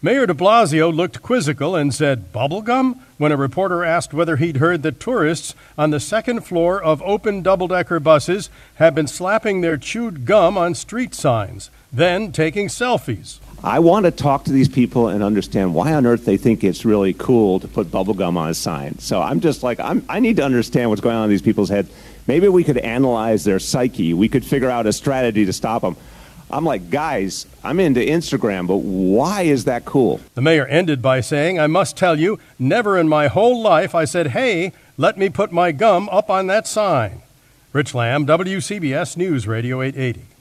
Mayor de Blasio looked quizzical and said, "Bubblegum?" when a reporter asked whether he'd heard that tourists on the second floor of open double-decker buses have been slapping their chewed gum on street signs, then taking selfies. I want to talk to these people and understand why on earth they think it's really cool to put bubblegum on a sign. So I'm just like, I need to understand what's going on in these people's heads. Maybe we could analyze their psyche. We could figure out a strategy to stop them. I'm like, guys, I'm into Instagram, but why is that cool? The mayor ended by saying, "I must tell you, never in my whole life I said, hey, let me put my gum up on that sign." Rich Lamb, WCBS News Radio 880.